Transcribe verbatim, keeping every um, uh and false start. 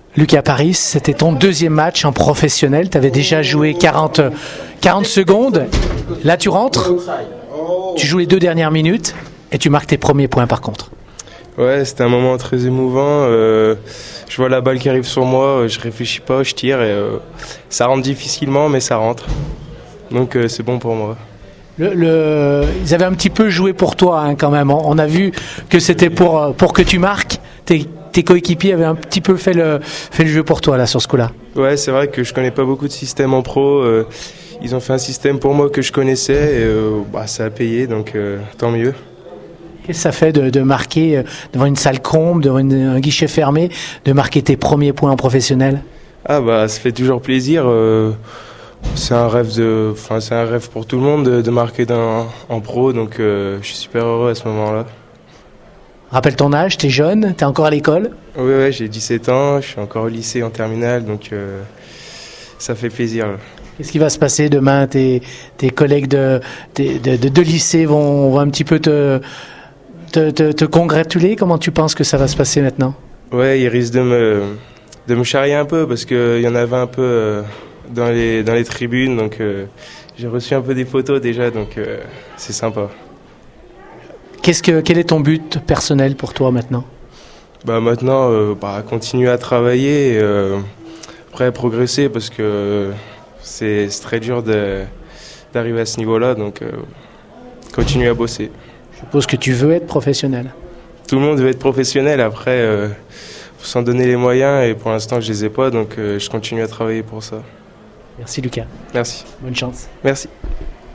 Lucas Paris, c'était ton deuxième match en professionnel. Tu avais déjà joué quarante, quarante secondes. Là, tu rentres, tu joues les deux dernières minutes et tu marques tes premiers points par contre. Ouais, c'était un moment très émouvant. Euh, je vois la balle qui arrive sur moi, je réfléchis pas, je tire et euh, ça rentre difficilement, mais ça rentre. Donc euh, c'est bon pour moi. Le, le, ils avaient un petit peu joué pour toi hein, quand même. On a vu que c'était pour, pour que tu marques. Tes, tes coéquipiers avaient un petit peu fait le, fait le jeu pour toi là sur ce coup-là. Ouais, c'est vrai que je connais pas beaucoup de systèmes en pro. Euh, ils ont fait un système pour moi que je connaissais et euh, bah, ça a payé, donc euh, tant mieux. Qu'est-ce que ça fait de, de marquer euh, devant une salle comble, devant une, un guichet fermé, de marquer tes premiers points en professionnel? Ah bah ça fait toujours plaisir. Euh, c'est un rêve de, enfin c'est un rêve pour tout le monde de, de marquer dans, en pro, donc euh, je suis super heureux à ce moment-là. Rappelle ton âge, t'es jeune, t'es encore à l'école? Oui, ouais, j'ai dix-sept ans, je suis encore au lycée en terminale, donc euh, ça fait plaisir. Qu'est-ce qui va se passer demain? Tes, tes collègues de, de, de, de lycée vont, vont un petit peu te, te, te, te congratuler. Comment tu penses que ça va se passer maintenant? Ouais, ils risquent de me, de me charrier un peu parce qu'il y en avait un peu euh, dans, les, dans les tribunes, donc euh, j'ai reçu un peu des photos déjà, donc euh, c'est sympa. Qu'est-ce que, quel est ton but personnel pour toi maintenant? Bah maintenant, euh, bah, continuer à travailler et euh, après progresser parce que euh, c'est, c'est très dur de, d'arriver à ce niveau-là, donc euh, continuer à bosser. Je suppose que tu veux être professionnel. Tout le monde veut être professionnel, après il euh, faut s'en donner les moyens et pour l'instant je les ai pas, donc euh, je continue à travailler pour ça. Merci Lucas. Merci. Bonne chance. Merci.